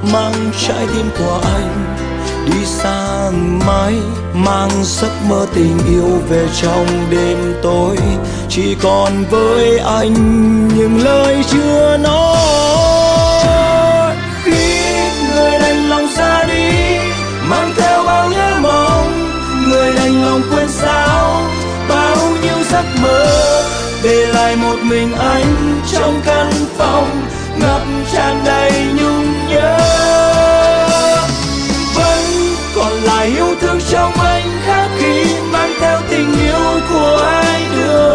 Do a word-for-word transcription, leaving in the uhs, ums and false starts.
mang trái tim của anh đi xa mãi, mang giấc mơ tình yêu về trong đêm tối. Chỉ còn với anh những lời chưa nói. Khi người đành lòng ra đi mang theo bao nhớ mong, người đành lòng quên sao bao nhiêu giấc mơ, để lại một mình anh trong căn phòng ngập tràn đầy nhung nhớ. Vẫn còn lại yêu thương trong anh khác khi mang theo tình yêu của ai được